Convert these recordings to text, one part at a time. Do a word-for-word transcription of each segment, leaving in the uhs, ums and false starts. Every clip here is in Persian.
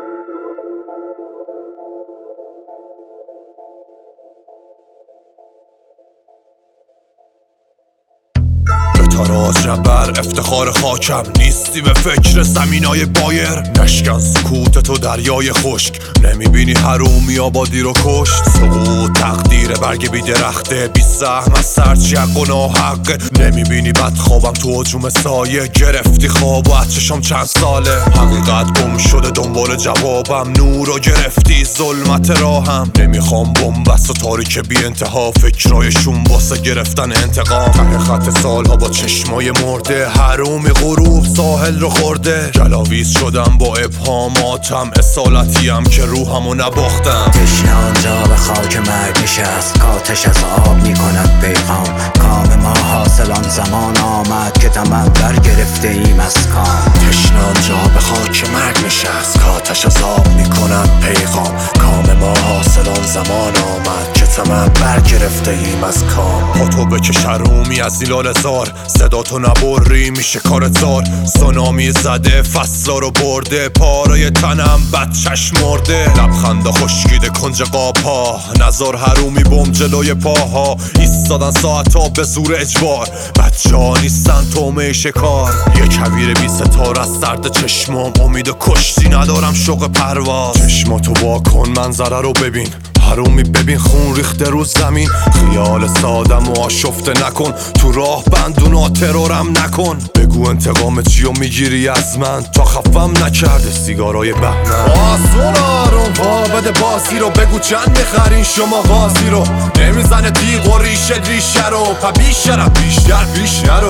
تاراج بر افتخار خاکم نیستی به فکر زمینای بایر. نشکن سکوت تو دریای خشک، نمیبینی حرومی آبادی رو کشت. سقوط تقدیر برگ بی درخته، بی سهم از سرچی حق و ناحقه. نمیبینی بد خوابم تو هجوم سایه، گرفتی خواب و از چشم چند ساله. حقیقت گم شده دنبال جوابم، نور رو گرفتی ظلمت راهم. نمیخوام بنبست و تاریک بی انتها، فکرایشون واسه گرفتن انتقام. ته خط سالها با چشمای مرده، حرومی غروب ساحل رو خورده. جلاویز شدم با ابهاماتم، اصالتیم که روحمو نباختم. تشنه آنجا به خاک مرگ نشست، کاتش از آب میکند پیغام. کام ما حاصل آن زمان آمد که طمع بر گرفته ایم از کام. تشنه آنجا به خاک مرگ نشست، کاتش از آب میکند پیغام. کام ما حاصل آن زمان آمد که طمع بر گرفته ایم از کام. پا تو بکش حرومی از زیلال زار، صدا تو نبری میشه کار زار. سونامی زده فصلا رو برده، پارای تنم بد چشم مرده. لبخنده خشکیده کنج قاپا، نظر حرومی بم جلوی پاها. ایستادن ساعتا به زور اجبار، بچه ها نیستن تومه شکار. یه کویر بی ستاره از سرد چشمام، امید و کشتی ندارم شوق پرواز. چشماتو واکن منظره رو ببین، حرومی ببین خون ریخته رو زمین. خیال سادم و آشفته نکن، تو راه بندونا ترورم نکن. بگو انتقام چیو میگیری از من، تا خفم نکرده سیگارای بهمن. آسون آروم وا بده بازی رو، بگو چند میخرین شما غازی رو. نمیزنه تیغ و ریشه ریشه رو، پا بیشترم بیشتر پیش نرو.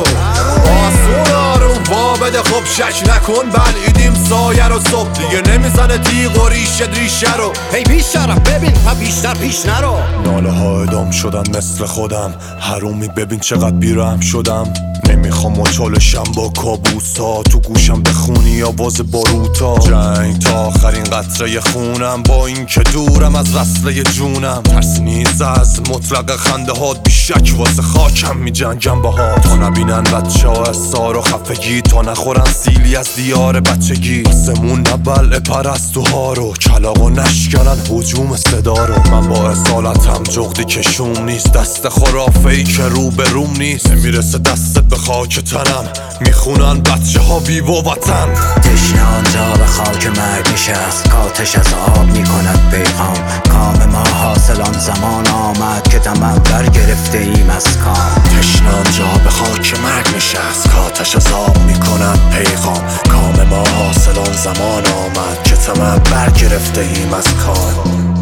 آسون آروم وا بده خب شک نکن، بلعیدیم سایه رو صبح دیگه. نمیزنه تیغ و ریشه ریشه رو. هی بیشترم ببین پا بیشتر پیش نرو. ناله ها ادام شدن مثل خودم، حرومی ببین چقدر بیرحم شدم. نمیخوام مچالشم با کابوسا، تو گوشم بخونی آواز باروتا. جنگ تا آخرین قطره خونم، با این که دورم از وصله جونم. ترس نیست از مطلق خنده هات، بیشک واسه خاکم میجنگم باهات. تا نبینن بچه ها احسار و خفگی، تا نخورن سیلی از دیار بچگی. آسمون نبلع پرستوها رو، کلاغ و نشکنن هجوم صدا رو. من با اصالتم جغدی کشوم نیست، دست خرافه‌ای که رو به روم نیست. نمیرسه دستت به خاک تنم، میخونن بچه ها ویوا وطن. تشنه آنجا به خاک مرگ نشست، کاتش از آب میکند پیغام. کام ما حاصل آن زمان آمد که طمع بر گرفته ایم از کام. تشنه آنجا به خاک مرگ نشست، کاتش از آب میکند پیغام. کام ما حاصل آن زمان آمد که طمع بر گرفته ایم از کام.